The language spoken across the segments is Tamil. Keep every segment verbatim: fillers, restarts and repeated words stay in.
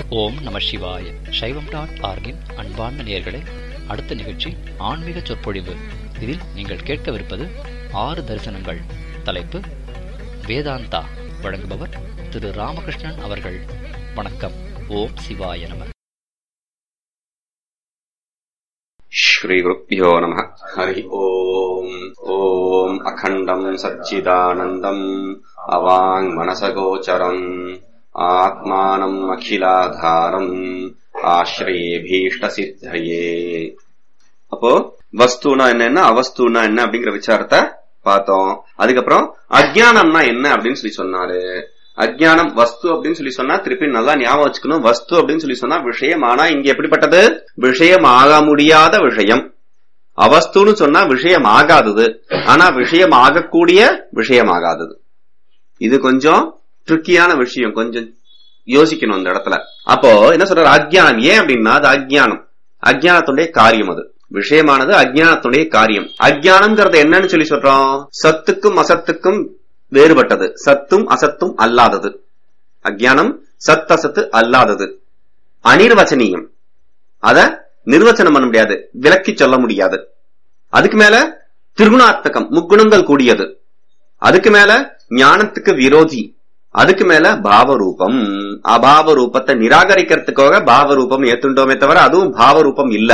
ஓம் நம சிவாய. சைவம் டாட் ஆர்கின் அன்பார்ந்த நேயர்களே, அடுத்த நிகழ்ச்சி ஆன்மீக சொற்பொழிவு. இதில் நீங்கள் கேட்கவிருப்பது ஆறு தரிசனங்கள். தலைப்பு வேதாந்தா. வழங்குபவர் திரு ராமகிருஷ்ணன் அவர்கள். வணக்கம். ஓம் சிவாய நம. ஸ்ரீ குருப்யோ நம. ஹரி ஓம். ஓம் அகண்டம் சச்சிதானந்தம் அவாங் மனசகோச்சரம் ஆத்மானம் அகிலாதாரம் ஆஸ்ரயேபீஷ்ட சித்தயே. அப்போ வஸ்துனா என்னன்னா அவஸ்துனா என்ன அப்படிங்கிற விசாரத்தை பார்த்தோம். அதுக்கப்புறம் அஜ்ஞானம்னா என்ன அப்படின்னு சொல்லி சொன்னாரு. அஜ்ஞானம் வஸ்து அப்படின்னு சொல்லி சொன்னா திருப்பி நல்லா ஞாபகம் வச்சுக்கணும். வஸ்து அப்படின்னு சொல்லி சொன்னா விஷயம். ஆனா இங்க எப்படிப்பட்டது? விஷயம் ஆக முடியாத விஷயம். அவஸ்துன்னு சொன்னா விஷயம் ஆகாதது, ஆனா விஷயம் ஆகக்கூடிய விஷயம் ஆகாதது. இது கொஞ்சம் ட்ரிக்கியான விஷயம், கொஞ்சம் யோசிக்கணும் அந்த இடத்துல. அப்போ என்ன சொல்றாரு? அஜ்ஞானம். ஏன் அப்படின்னா அது அஜ்ஞானம், அஜ்ஞானத்துடைய காரியம். அது விஷயமானது அஜ்ஞானத்துடைய காரியம். அஜ்ஞானம்ங்கிறது என்னன்னு சொல்லி சொல்றோம்? சத்துக்கும் அசத்துக்கும் வேறுபட்டது, சத்தும் அசத்தும் அல்லாதது. அஜ்ஞானம் சத் அசத்து அல்லாதது, அனிர்வச்சனீயம். அத நிர்வச்சனம் பண்ண முடியாது, விலக்கி சொல்ல முடியாது. அதுக்கு மேல திரிகுணாத்மகம், முக்குணங்கள் கூடியது. அதுக்கு மேல ஞானத்துக்கு விரோதி. அதுக்கு மேல பாவரூபம். அபாவ ரூபத்தை நிராகரிக்கிறதுக்காக பாவரூபம் ஏத்துண்டோமே தவிர அதுவும் பாவரூபம் இல்ல.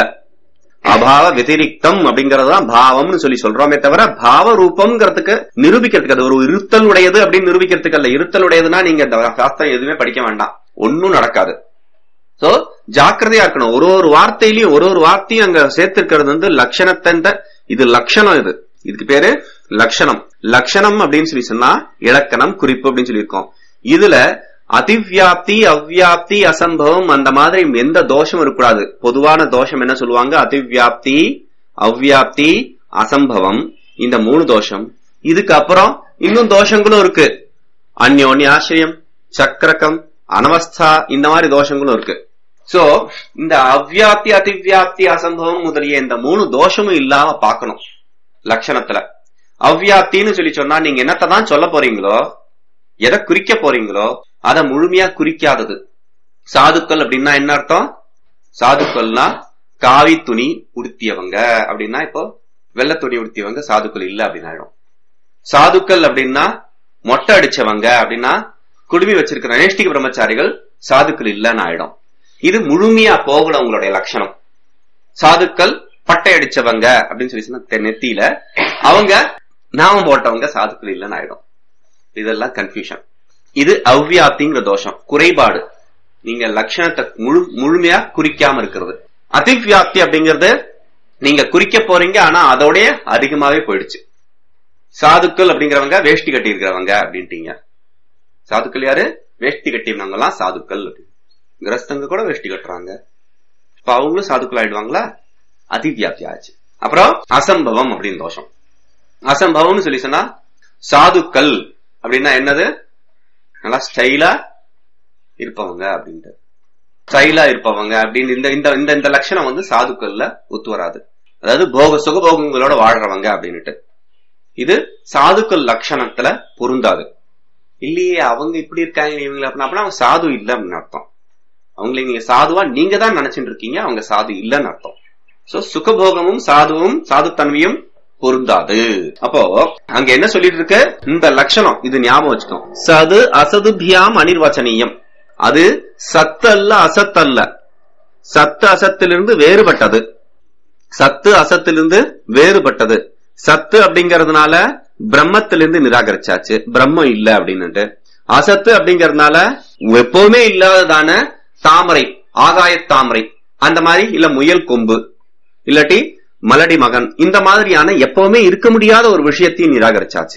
அபாவ வதிரிக்தம் அப்படிங்கறதுதான் பாவம்னு சொல்லி சொல்றோமே தவிர பாவரூபம்ங்கிறதுக்கு நிரூபிக்கிறதுக்கு அது ஒரு இருத்தல் உடையது அப்படின்னு நிரூபிக்கிறதுக்கு அல்ல. இருத்தல் உடையதுன்னா நீங்க சாஸ்திரம் எதுவுமே படிக்க வேண்டாம், ஒன்னும் நடக்காது. சோ ஜாக்கிரதையா இருக்கணும். ஒரு ஒரு வார்த்தையிலயும் ஒரு ஒரு வார்த்தையும் அங்க சேர்த்திருக்கிறது வந்து லட்சணத்தை. இது லட்சணம். இது இதுக்கு பேரு லட்சணம். லட்சணம் அப்படின்னு சொல்லி சொன்னா இலக்கணம், குறிப்பு அப்படின்னு சொல்லியிருக்கோம். இதுல அதிவியாப்தி அவ்வியாப்தி அசம்பவம் அந்த மாதிரி எந்த தோஷம் இருக்கக்கூடாது. பொதுவான தோஷம் என்ன சொல்லுவாங்க? அதிவியாப்தி அவ்வியாப்தி அசம்பவம், இந்த மூணு தோஷம். இதுக்கு அப்புறம் இன்னும் தோஷங்களும் இருக்கு. அந்யோன்ய ஆசிரியம், சக்கரகம், அனவஸ்தா, இந்த மாதிரி தோஷங்களும் இருக்கு. சோ இந்த அவ்வியாப்தி அதிவியாப்தி அசம்பவம் முதலிய இந்த மூணு தோஷமும் இல்லாம பாக்கணும் லட்சணத்துல. அவ்வியாப்தின்னு சொல்லி சொன்னா நீங்க என்னத்தான் சொல்ல போறீங்களோ, எதை குறிக்க போறீங்களோ அதை முழுமையா குறிக்காதது. சாதுக்கள் அப்படின்னா என்ன அர்த்தம்? சாதுக்கள்னா காவி துணி உடுத்தியவங்க அப்படின்னா, இப்போ வெள்ளை துணி உடுத்தியவங்க சாதுக்கள் இல்ல அப்படின்னு ஆயிடும். சாதுக்கள் அப்படின்னா மொட்டை அடிச்சவங்க அப்படின்னா, குடுமி வச்சிருக்கிற நேஷ்டிக பிரம்மச்சாரிகள் சாதுக்கள் இல்லன்னு ஆயிடும். இது முழுமையா போகல உங்களுடைய லட்சணம். சாதுக்கள் பட்டை அடிச்சவங்க அப்படின்னு சொல்லி சொன்னா நெத்தியில அவங்க நாமம் போட்டவங்க சாதுக்கள் இல்லன்னு ஆயிடும். இதெல்லாம் கன்ஃபியூஷன். இது அவ்வியாப்திங்கிற தோஷம், குறைபாடு. நீங்க லட்சணத்தை முழு முழுமையா குறிக்காம இருக்கிறது. அதிவியாப்தி அப்படிங்கிறது நீங்க குறிக்க போறீங்க, ஆனா அதோடய அதிகமாவே போயிடுச்சு. சாதுக்கள் அப்படிங்கிறவங்க வேஷ்டி கட்டி இருக்கிறவங்க அப்படின்ட்டீங்க. சாதுக்கள் யாரு? வேஷ்டி கட்டினவங்க எல்லாம் சாதுக்கள். கிரஸ்தங்க கூட வேஷ்டி கட்டுறாங்க, இப்ப அவங்களும் சாதுக்கள் ஆயிடுவாங்களா? அதிவியாப்தி ஆச்சு. அப்புறம் அசம்பவம் அப்படின்னு தோஷம். அசம்பவம்னு சொல்லி சொன்னா சாதுக்கள் அப்படின்னா என்னது? நல்லா ஸ்டைலா இருப்பவங்க அப்படின்ட்டு, ஸ்டைலா இருப்பவங்க அப்படின்னு இந்த இந்த இந்த லட்சணம் வந்து சாதுக்கள்ல ஒத்து வராது. அதாவது போக சுகபோகங்களோட வாழ்றவங்க அப்படின்னுட்டு இது சாதுக்கள் லட்சணத்துல பொருந்தாது. இல்லையே அவங்க இப்படி இருக்காங்க இவங்களை அப்படின்னா அவங்க சாது இல்ல அப்படின்னு அர்த்தம். அவங்களை நீங்க சாதுவா நீங்க தான் நினைச்சுட்டு இருக்கீங்க, அவங்க சாது இல்லன்னு அர்த்தம். சோ சுகபோகமும் சாதுவும் சாதுத்தன்மையும் பொருந்தாது. அப்போ அங்க என்ன சொல்லிட்டு இருக்கு? இந்த லட்சணம் இது ஞாபகம் வச்சுக்கோ. சது அசதுபியாம் அனிர்வச்சனீயம். அது சத்து அல்ல, அசத்து அல்ல. சத்து அசத்திலிருந்து வேறுபட்டது. சத்து அசத்திலிருந்து வேறுபட்டது. சத்து அப்படிங்கறதுனால பிரம்மத்திலிருந்து நிராகரிச்சாச்சு, பிரம்மம் இல்ல அப்படின்னுட்டு. அசத்து அப்படிங்கறதுனால எப்பவுமே இல்லாததான தாமரை, ஆகாய தாமரை அந்த மாதிரி, இல்ல முயல் கொம்பு, இல்லாட்டி மலடி மகன், இந்த மாதிரியான எப்பவுமே இருக்க முடியாத ஒரு விஷயத்தையும் நிராகரிச்சாச்சு.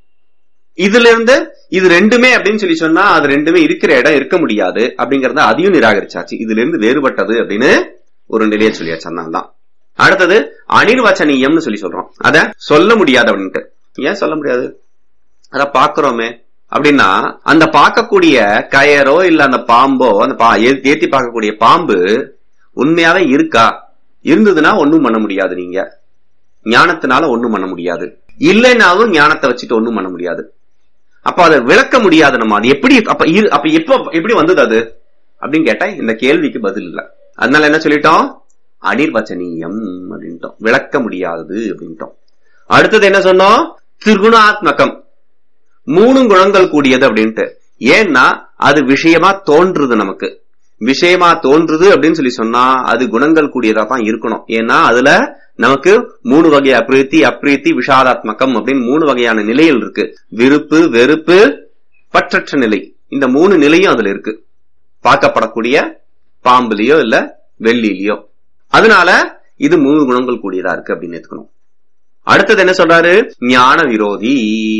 இதுல இருந்து இது ரெண்டுமே அப்படின்னு சொல்லி சொன்னா அது ரெண்டுமே இருக்கிற இடம் இருக்க முடியாது அப்படிங்கறத அதையும் நிராகரிச்சாச்சு. இதுல இருந்து வேறுபட்டது அப்படின்னு ஒரு நிலையை சொல்லியாச்சு. தான் அடுத்தது அனிர்வச்சனீயம்னு சொல்லி சொல்றோம். அத சொல்ல முடியாது அப்படின்ட்டு. ஏன் சொல்ல முடியாது? அத பாக்குறோமே அப்படின்னா, அந்த பார்க்கக்கூடிய கயரோ இல்ல அந்த பாம்போ, அந்த ஏத்தி பார்க்கக்கூடிய பாம்பு உண்மையாவே இருக்கா? இருந்ததுன்னா ஒன்னும் பண்ண முடியாது. நீங்க ஞானத்தினால ஒன்னும் பண்ண முடியாது, இல்லைன்னாலும் ஞானத்தை வச்சுட்டு ஒன்னும் பண்ண முடியாது. அப்ப அதை விளக்க முடியாது நம்ம. அது எப்படி அப்ப அப்ப எப்ப எப்படி வந்தது? அது அப்படின்னு கேட்டா இந்த கேள்விக்கு பதில் இல்ல. அதனால என்ன சொல்லிட்டோம்? அனிர்வச்சனீயம் அப்படின்ட்டோம், விளக்க முடியாதது அப்படின்ட்டோம். அடுத்தது என்ன சொன்னோம்? திரிகுணாத்மகம், மூணு குணங்கள் கூடியது அப்படின்ட்டு. ஏன்னா அது விஷயமா தோன்றுது, நமக்கு விஷயமா தோன்றுது அப்படின்னு சொல்லி சொன்னா அது குணங்கள் கூடியதா தான் இருக்கணும். ஏன்னா அதுல நமக்கு மூணு வகை அப்ரீத்தி, அப்ரீத்தி, விஷாதாத்மகம் அப்படின்னு மூணு வகையான நிலைகள் இருக்கு. விருப்பு, வெறுப்பு, பற்றற்ற நிலை. இந்த மூணு நிலையும் அதுல இருக்கு, பார்க்கப்படக்கூடிய பாம்புலயோ இல்ல வெள்ளிலயோ. அதனால இது மூணு குணங்கள் கூடியதா இருக்கு அப்படின்னு எடுத்துக்கணும். அடுத்தது என்ன சொல்றாரு? ஞான விரோதி.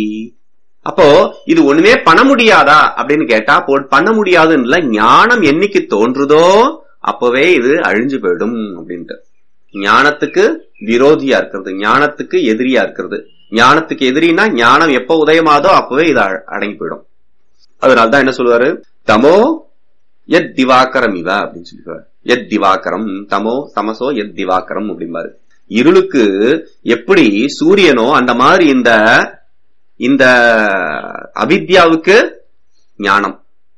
அப்போ இது ஒண்ணுமே பண்ண முடியாதா அப்படின்னு கேட்டா பண்ண முடியாதுன்னு இல்ல, ஞானம் என்னைக்கு தோன்றுதோ அப்பவே இது அழிஞ்சு போயிடும் அப்படின்ட்டு. ஞானத்துக்கு விரோதியா இருக்கிறது, ஞானத்துக்கு எதிரியா இருக்கிறது. ஞானத்துக்கு எதிரினா ஞானம் எப்ப உதயமாதோ அப்பவே இது அடங்கி போயிடும். அதனால்தான் என்ன சொல்லுவாரு? தமோ எத் திவாகரம் இவ அப்படின்னு சொல்லுவாரு. எத் திவாகரம் தமோ தமசோ எத் திவாகரம் அப்படிம்பாரு. இருளுக்கு எப்படி சூரியனோ அந்த மாதிரி இந்த இந்த அவித்யாவுக்கு ஞானம்.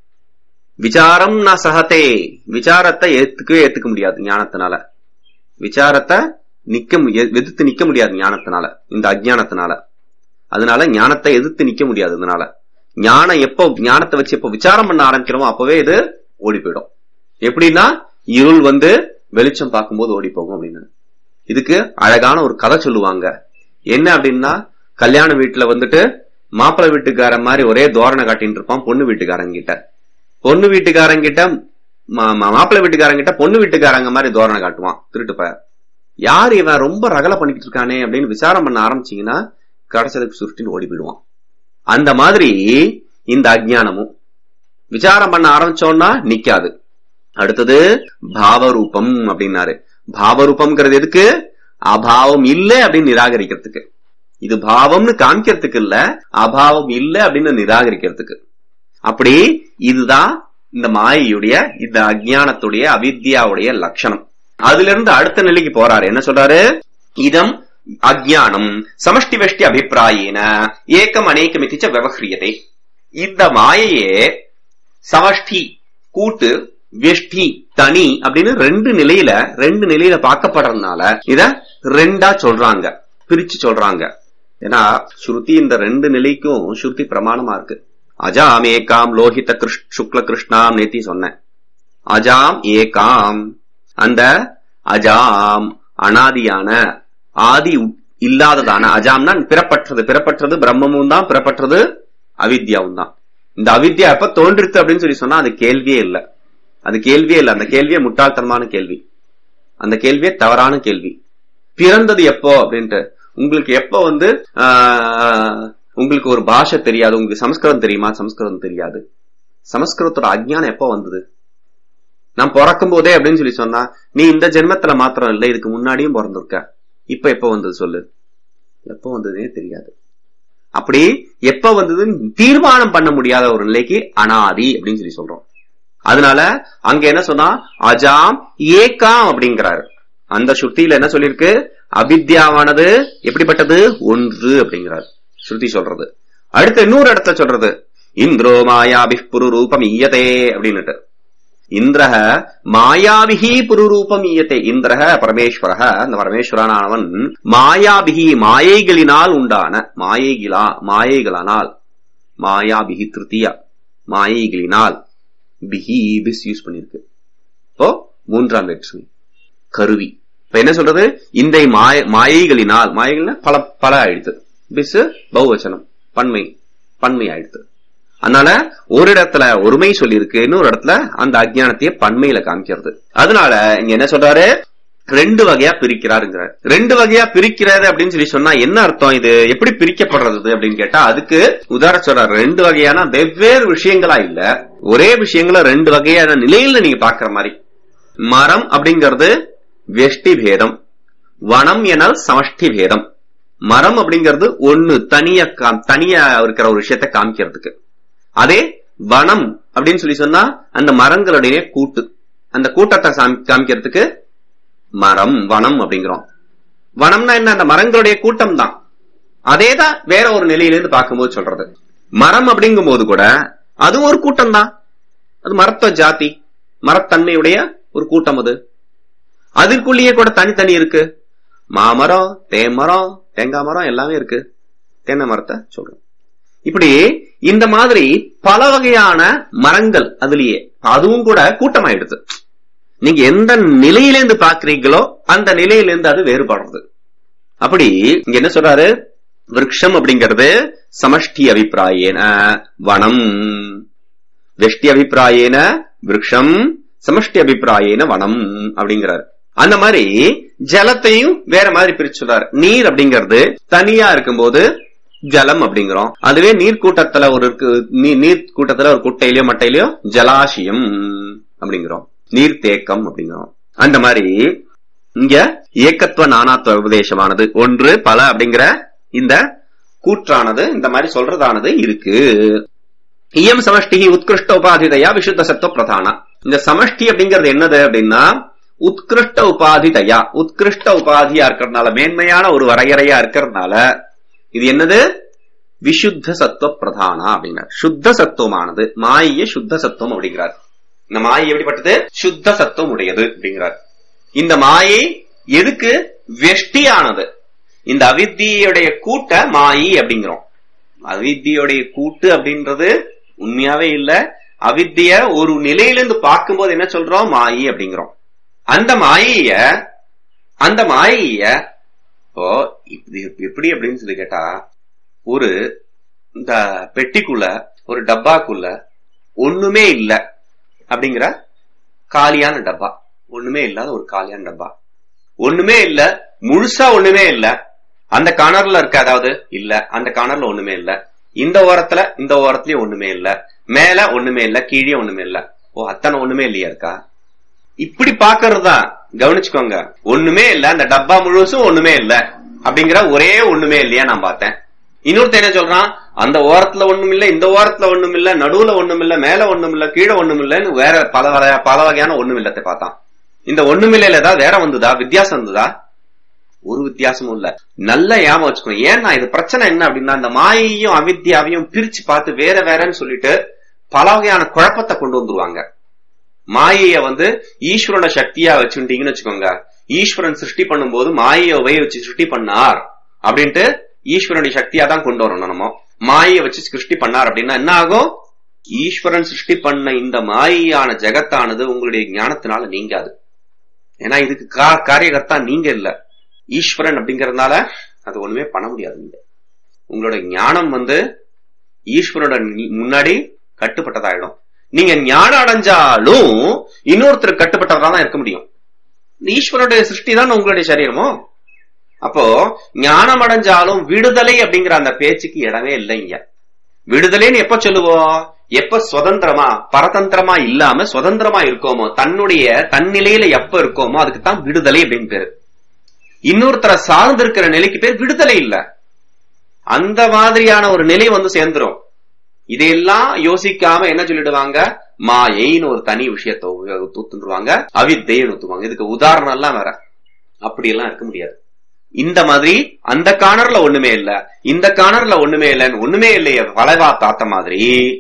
விசாரம் ந சகதே, விசாரத்தை ஏத்துக்கவே ஏத்துக்க முடியாது ஞானத்தினால. விசாரத்தை நிக்க எதிர்த்து நிக்க முடியாது ஞானத்தினால, இந்த அஜ்ஞானத்தினால. அதனால ஞானத்தை எதிர்த்து நிக்க முடியாது. அதனால ஞானம் எப்போ ஞானத்தை வச்சு எப்போ விசாரம் பண்ண ஆரம்பிக்கிறோமோ அப்பவே இது ஓடி போயிடும். எப்படின்னா இருள் வந்து வெளிச்சம் பார்க்கும்போது ஓடி போகும் அப்படின்னு. இதுக்கு அழகான ஒரு கதை சொல்லுவாங்க. என்ன அப்படின்னா, கல்யாண வீட்டுல வந்துட்டு மாப்பிள்ளை வீட்டுக்காரன் மாதிரி ஒரே தோரணை காட்டின்னு இருப்பான் பொண்ணு வீட்டுக்காரங்கிட்ட. பொண்ணு வீட்டுக்காரங்கிட்ட மாப்பிள்ளை வீட்டுக்காரங்கிட்ட பொண்ணு வீட்டுக்காரங்க மாதிரி தோரணை காட்டுவான் திருட்டு பையன். யார் இவன் ரொம்ப ரகலை பண்ணிக்கிட்டு இருக்கானே அப்படின்னு விசாரம் பண்ண ஆரம்பிச்சீங்கன்னா கடைசிக்கு சுருட்டின்னு ஓடி போயிடுவான். அந்த மாதிரி இந்த அஜ்ஞானமும் விசாரம் பண்ண ஆரம்பிச்சோம்னா நிக்காது. அடுத்தது பாவரூபம் அப்படின்னாரு. பாவரூபம்ங்கிறது எதுக்கு? அபாவம் இல்ல அப்படின்னு நிராகரிக்கிறதுக்கு. இது பாவம்னு காமிக்கிறதுக்கு இல்ல, அபாவம் இல்ல அப்படின்னு நிராகரிக்கிறதுக்கு. அப்படி இதுதான் இந்த மாயையுடைய, இந்த அஜ்ஞானத்துடைய, அவித்யாவுடைய லட்சணம். அதுல இருந்து அடுத்த நிலைக்கு போறாரு. என்ன சொல்றாரு? இதம் அஜ்ஞானம் சமஷ்டி வெஷ்டி அபிப்பிராயேன ஏகம் அநேகமிதிச்ச விவஹ்ரியதே. இந்த மாயையே சமஷ்டி கூட்டு, வெஷ்டி தனி அப்படின்னு ரெண்டு நிலையில ரெண்டு நிலையில பார்க்கப்படுறதுனால இத ரெண்டா சொல்றாங்க, பிரிச்சு சொல்றாங்க. ஏன்னா ஸ்ருதி இந்த ரெண்டு நிலைக்கும் ஸ்ருதி பிரமாணமா இருக்கு. அஜாம் ஏகாம் லோஹித சுக்ல கிருஷ்ணாம் நேத்தி சொன்னேன். அஜாம் ஏகாம், அந்த அஜாம் அனாதியான, ஆதி இல்லாததான, அஜாம்னா பிறப்பற்றது. பிறப்பற்றது பிரம்மமும் தான், பிறப்பற்றது அவித்யாவும் தான். இந்த அவித்யா எப்ப தோன்றித்து அப்படின்னு சொல்லி சொன்னா அது கேள்வியே இல்ல, அது கேள்வியே இல்ல. அந்த கேள்வியே முட்டாள்தனமான கேள்வி, அந்த கேள்வியே தவறான கேள்வி. பிறந்தது எப்போ அப்படின்ட்டு, உங்களுக்கு எப்ப வந்து உங்களுக்கு ஒரு பாஷை தெரியாது, உங்களுக்கு சமஸ்கிருதம் தெரியுமா? சமஸ்கிருதம் தெரியாது. சமஸ்கிருதத்தோட அஜ்ஞானம் எப்ப வந்தது? நான் பிறக்கும் போதே அப்படின்னு சொல்லி சொன்னா, நீ இந்த ஜென்மத்துல மாத்திரம் இல்ல, இதுக்கு முன்னாடியும் பிறந்திருக்க. இப்ப எப்ப வந்தது சொல்லு? எப்ப வந்ததுன்னே தெரியாது. அப்படி எப்ப வந்ததுன்னு தீர்மானம் பண்ண முடியாத ஒரு நிலைக்கு அனாதி அப்படின்னு சொல்லி சொல்றோம். அதனால அங்க என்ன சொன்னா, அஜாம் ஏகாம் அப்படிங்கிறாரு. அந்த ஸ்ருதியில என்ன சொல்லிருக்கு? அவித்யாவானது எப்படிப்பட்டது? ஒன்று அப்படிங்கிறார் ஸ்ருதி சொல்றது. அடுத்து இன்னொரு இடத்துல சொல்றது, இந்திரோ மாயாபி புருரூபம் ஈயதே அப்படின்னுட்டு. இந்திரஹ மாயாபிகி புருரூபம் ஈயத்தே. இந்திரஹ பரமேஸ்வரஹ, அந்த பரமேஸ்வரனானவன் மாயாபிகி மாயைகளினால் உண்டான, மாயைகளா மாயைகளானால், மாயாபிகி திருத்தியா மாயைகளினால், பிஹி பிஸ் யூஸ் பண்ணிருக்கு. இப்போ மூன்றாம் வேற்றுமை கருவி. இப்ப என்ன சொல்றது? இந்த மாய மாயைகளினால், மாயைகள்னா பல பல ஆயிடுத்து, பிஸ் பகுவச்சனம் பன்மை பன்மை ஆயிடுத்து. அதனால ஒரு இடத்துல ஒருமை சொல்லி இருக்கு, இன்னொரு இடத்துல அந்த அஜ்ஞானத்தையே பன்மையில காமிக்கிறது. அதனால இங்க என்ன சொல்றாரு? ரெண்டு வகையா பிரிக்கிறாருங்கிறார். ரெண்டு வகையா பிரிக்கிறாரு அப்படின்னு சொல்லி சொன்னா என்ன அர்த்தம்? இது எப்படி பிரிக்கப்படுறது அப்படின்னு கேட்டா அதுக்கு உதாரணம் சொல்றாரு. ரெண்டு வகையான வெவ்வேறு விஷயங்களா இல்ல, ஒரே விஷயங்கள ரெண்டு வகையான நிலையில நீங்க பாக்குற மாதிரி. மரம் அப்படிங்கிறது வெஷ்டி பேதம், வனம் என சமஷ்டி பேதம். மரம் அப்படிங்கிறது ஒண்ணு தனியா தனியா இருக்கிற ஒரு விஷயத்த காமிக்கிறதுக்கு. அதே வனம் அப்படின்னு சொல்லி சொன்னா அந்த மரங்களுடைய கூட்டு, அந்த கூட்டத்தை காமிக்கிறதுக்கு மரம் வனம் அப்படிங்கிறோம். வனம்னா என்ன? அந்த மரங்களுடைய கூட்டம் தான். அதேதான் வேற ஒரு நிலையிலிருந்து பார்க்கும்போது சொல்றது. மரம் அப்படிங்கும் போது கூட அதுவும் ஒரு கூட்டம் தான், அது மரத்த ஜாதி. மரத்தன்மையுடைய ஒரு கூட்டம் அது. அதுக்குள்ளேயே கூட தனித்தனி இருக்கு. மாமரம், தேமரம், தேங்காய் மரம் எல்லாமே இருக்கு. தென்னை மரத்தை சொல்றோம். இப்படி இந்த மாதிரி பல வகையான மரங்கள் அதுலயே, அதுவும் கூட கூட்டமாயிடுது. நீங்க எந்த நிலையிலேருந்து பாக்குறீங்களோ அந்த நிலையிலிருந்து அது வேறுபடுறது. அப்படி இங்க என்ன சொல்றாரு, விருட்சம் அப்படிங்கிறது சமஷ்டி அபிப்பிராயேன வனம், வெஷ்டி அபிப்பிராயேன விருட்சம், சமஷ்டி அபிப்பிராயேன வனம் அப்படிங்கிறாரு. அந்த மாதிரி ஜலத்தையும் வேற மாதிரி பிரிச்சு சொல்றாரு. நீர் அப்படிங்கிறது தனியா இருக்கும்போது ஜலம் அப்படிங்கிறோம். அதுவே நீர் கூட்டத்துல ஒரு நீர் கூட்டத்துல ஒரு குட்டையிலயோ மட்டையிலயோ ஜலாசியம் அப்படிங்கிறோம், நீர் தேக்கம் அப்படிங்கிறோம். அந்த மாதிரி இங்க ஏக்கத்துவ நானாத்துவ உபதேசமானது ஒன்று பல அப்படிங்கிற இந்த கூற்றானது இந்த மாதிரி சொல்றதானது இருக்கு. இயம் சமஷ்டி உத்கிருஷ்ட உபாதிதயா விசுத்த சத்துவ பிரதான. இந்த சமஷ்டி அப்படிங்கிறது என்னது அப்படின்னா உத்கிருஷ்ட உபாதிதயா, உத்கிருஷ்ட உபாதியா இருக்கிறதுனால, மேன்மையான ஒரு வரையறையா இருக்கிறதுனால இது என்னது, விசுத்த சத்துவ பிரதானா அப்படிங்கிறார். சுத்த சத்துவமானது, மாயை சுத்த சத்துவம் அப்படிங்கிறார். இந்த மாயை எப்படிப்பட்டது, சுத்த சத்துவம் உடையது அப்படிங்கிறார். இந்த மாயை எதுக்கு வெஷ்டியானது, இந்த அவித்தியுடைய கூட்ட மாயை அப்படிங்கிறோம். அவித்தியுடைய கூட்டு அப்படின்றது உண்மையாவே இல்ல. அவித்திய ஒரு நிலையிலிருந்து பார்க்கும்போது என்ன சொல்றோம், மாயை அப்படிங்கிறோம். அந்த மாயைய அந்த மாயைய இப்போ எப்படி அப்படின்னு சொல்லி கேட்டா, ஒரு இந்த பெட்டிக்குள்ள ஒரு டப்பாக்குள்ள ஒண்ணுமே இல்ல அப்படிங்கிற காலியான டப்பா, ஒண்ணுமே இல்லாத ஒரு காலியான டப்பா, ஒண்ணுமே இல்ல, முழுசா ஒண்ணுமே இல்ல, அந்த கார்னர்ல இருக்க, அதாவது இல்ல அந்த கார்னர்ல ஒண்ணுமே இல்ல, இந்த ஓரத்துல இந்த ஓரத்துலயும் ஒண்ணுமே இல்ல, மேல ஒண்ணுமே இல்ல, கீழே ஒண்ணுமே இல்ல. ஓ அத்தனை ஒண்ணுமே இல்லையா இருக்கா, இப்படி பாக்குறதுதான். கவனிச்சுக்கோங்க, ஒண்ணுமே இல்ல, அந்த டப்பா முழுசும் ஒண்ணுமே இல்ல அப்படிங்கிற ஒரே ஒண்ணுமே இல்லையா நான் பார்த்தேன். இன்னொருத்த என்ன சொல்றான், அந்த ஓரத்துல ஒண்ணும் இல்ல, இந்த ஓரத்துல ஒண்ணும் இல்ல, நடுவுல ஒண்ணும் இல்ல, மேல ஒண்ணும் இல்ல, கீழே ஒண்ணும் இல்லன்னு வேற பல பல வகையான ஒண்ணும் இல்லத்தை பார்த்தான். இந்த ஒண்ணுமில்லையில ஏதாவது வேற வந்ததா, வித்தியாசம் வந்ததா? ஒரு வித்தியாசமும் இல்ல. நல்ல ஞாபகம் வச்சுக்கணும். ஏன்னா இது பிரச்சனை என்ன அப்படின்னா, இந்த மாயையும் அவித்யாவையும் பிரிச்சு பார்த்து வேற வேறன்னு சொல்லிட்டு பல வகையான குழப்பத்தை கொண்டு வந்துருவாங்க. மாயைய வந்து ஈஸ்வரோட சக்தியா வச்சுட்டீங்கன்னு வச்சுக்கோங்க, ஈஸ்வரன் சிருஷ்டி பண்ணும் போது மாயையை உபயோகிச்சு சிருஷ்டி பண்ணார் அப்படின்ட்டு ஈஸ்வரனுடைய சக்தியா தான் கொண்டு வரணும். நம்ம மாயையை வச்சு சிருஷ்டி பண்ணார் அப்படின்னா என்ன ஆகும், ஈஸ்வரன் சிருஷ்டி பண்ண இந்த மாயையான ஜெகத்தானது உங்களுடைய ஞானத்தினால நீங்காது. ஏன்னா இதுக்கு காரியகர்த்தா நீங்க இல்ல, ஈஸ்வரன் அப்படிங்கறதுனால அது ஒண்ணுமே பண்ண முடியாது. நீங்க உங்களோட ஞானம் வந்து ஈஸ்வரோட முன்னாடி கட்டுப்பட்டதாயிடும். நீங்க ஞானம் அடைஞ்சாலும் இன்னொருத்தர் கட்டுப்பட்டவராதான் இருக்க முடியும். ஈஸ்வரோடைய சிருஷ்டி தான் உங்களுடைய சரீரமோ. அப்போ ஞானம் அடைஞ்சாலும் விடுதலை அப்படிங்கிற அந்த பேச்சுக்கு இடமே இல்லைங்க. விடுதலைன்னு எப்ப சொல்லுவோம், எப்ப சுதந்திரமா பரதந்திரமா இல்லாம சுதந்திரமா இருக்கோமோ, தன்னுடைய தன்னிலையில எப்ப இருக்கோமோ அதுக்குத்தான் விடுதலை அப்படின்னு பேரு. இன்னொருத்தரை சார்ந்து இருக்கிற நிலைக்கு பேர் விடுதலை இல்ல. அந்த மாதிரியான ஒரு நிலை வந்து சேர்ந்துரும். இதையெல்லாம் யோசிக்காம என்ன சொல்லிடுவாங்க, மாயைன்னு ஒரு தனி விஷயத்தை ஊத்துருவாங்க, அவித்தைன்னு ஊத்துவாங்க. இதுக்கு உதாரணம் எல்லாம் வேற. அப்படி எல்லாம் இருக்க முடியாது. இந்த மாதிரி அந்த கார்னர்ல ஒண்ணுமே இல்ல, இந்த கார்னர்ல ஒண்ணுமே இல்லன்னு ஒண்ணுமே இல்லையே பலவா தாத்த மாதிரி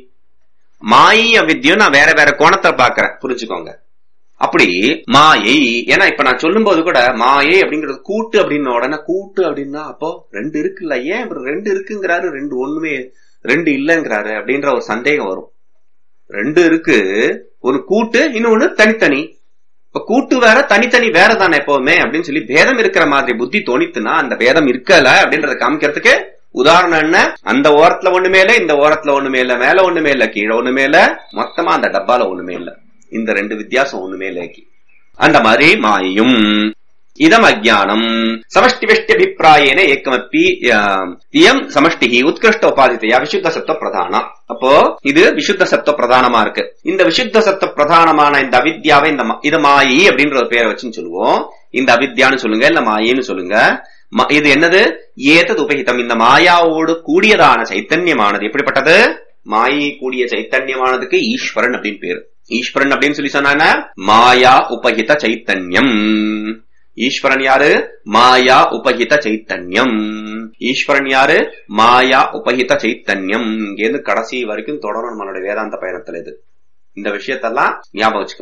மாயை அவித்தியம் நான் வேற வேற கோணத்தை பாக்குறேன், புரிஞ்சுக்கோங்க. அப்படி மாயை, ஏன்னா இப்ப நான் சொல்லும் போது கூட மாயை அப்படிங்கிறது கூட்டு அப்படின்னு உடனே கூட்டு அப்படின்னா அப்போ ரெண்டு இருக்குல்ல, ஏன் ரெண்டு இருக்குங்கிறாரு, ரெண்டு ஒண்ணுமே ரெண்டு இல்லங்கிறாரு அப்படின்ற ஒரு சந்தேகம் வரும். ரெண்டு இருக்கு, ஒரு கூட்டு இன்னொன்னு தனித்தனி. இப்ப கூட்டு வேற தனித்தனி வேற தானே எப்பவுமே அப்படின்னு சொல்லி பேதம் இருக்கிற மாதிரி புத்தி தோணித்துனா அந்த பேதம் இருக்கல அப்படின்றத காமிக்கிறதுக்கு உதாரணம் என்ன, அந்த ஓரத்துல ஒண்ணுமே இல்ல, இந்த ஓரத்துல ஒண்ணுமே இல்ல, மேல ஒண்ணுமே இல்ல, கீழே ஒண்ணுமே இல்ல, மொத்தமா அந்த டப்பால ஒண்ணுமே இல்ல, இந்த ரெண்டு வித்தியாசம் ஒண்ணுமே இல்லைக்கு. அந்த மாதிரி மாயையும் இதம் அஜ்ஞானம் சமஷ்டி வெஷ்டி அபிப்பிராயேன ஏக்கமப்பி இயம் சமஷ்டி உத்கிருஷ்ட உபாதிதையா விசுத்த சத்துவ பிரதானம். அப்போ இது விசுத்த சத்துவ பிரதானமா இருக்கு. இந்த விசுத்த சத்துவ பிரதானமான இந்த அவித்யாவை இந்த இது மாயை அப்படின்ற ஒரு பேரை வச்சுன்னு சொல்லுவோம். இந்த அவித்யான்னு சொல்லுங்க, இல்ல மாயைன்னு சொல்லுங்க. இது என்னது, ஏதது உபகிதம், இந்த மாயாவோடு கூடியதான சைத்தன்யமானது. எப்படிப்பட்டது, மாயை கூடிய சைத்தன்யமானதுக்கு ஈஸ்வரன் அப்படின்னு பேரு. ஈஸ்வரன் அப்படின்னு சொல்லி சொன்ன மாயா உபகித சைத்தன்யம். ஈஸ்வரன் யாரு, மாயா உபகித சைத்தன்யம். ஈஸ்வரன் யாரு, மாயா உபகித சைத்தன்யம். இங்கேருந்து கடைசி வரைக்கும் தொடரும் நம்மளுடைய வேதாந்த பயணத்துல. இது இந்த விஷயத்தெல்லாம் ஞாபகம் வச்சுக்கணும்.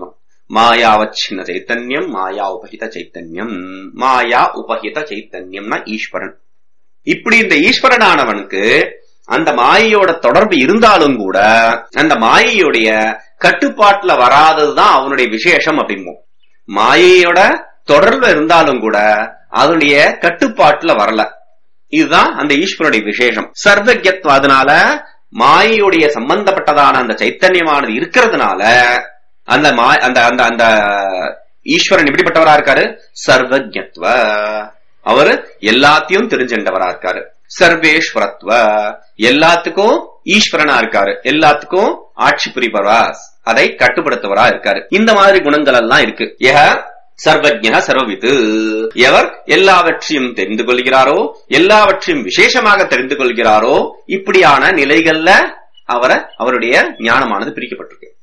மாயாவச்சின்ன சைத்தன்யம், மாயா உபஹித சைத்தன்யம். மாயா உபஹித சைத்தன்யம்னா ஈஸ்வரன். இப்படி இந்த ஈஸ்வரனானவனுக்கு அந்த மாயையோட தொடர்பு இருந்தாலும் கூட அந்த மாயையுடைய கட்டுப்பாட்டுல வராததுதான் அவனுடைய விசேஷம் அப்படிம்போம். மாயையோட தொடர்பு இருந்தாலும் கூட அதனுடைய கட்டுப்பாட்டுல வரல. இதுதான் அந்த ஈஸ்வரனுடைய விசேஷம். சர்வஜத்வம். அதனால மாயையுடைய சம்பந்தப்பட்டதான அந்த சைத்தன்யமானது இருக்கிறதுனால அந்த மா அந்த அந்த அந்த ஈஸ்வரன் எப்படிப்பட்டவரா இருக்காரு? சர்வஜத்வ. அவரு எல்லாத்தையும் தெரிஞ்சவரா இருக்காரு. சர்வேஸ்வரத்வ. எல்லாத்துக்கும் ஈஸ்வரனா இருக்காரு, எல்லாத்துக்கும் ஆட்சி புரிபவரா, அதை கட்டுப்படுத்துவரா இருக்காரு. இந்த மாதிரி குணங்கள் எல்லாம் இருக்கு. யஹ சர்வஜ்ஞ சர்வவித்து. எவர் எல்லாவற்றையும் தெரிந்து கொள்கிறாரோ, எல்லாவற்றையும் விசேஷமாக தெரிந்து கொள்கிறாரோ, இப்படியான நிலைகள்ல அவரை அவருடைய ஞானமானது பிரிக்கப்பட்டிருக்கு.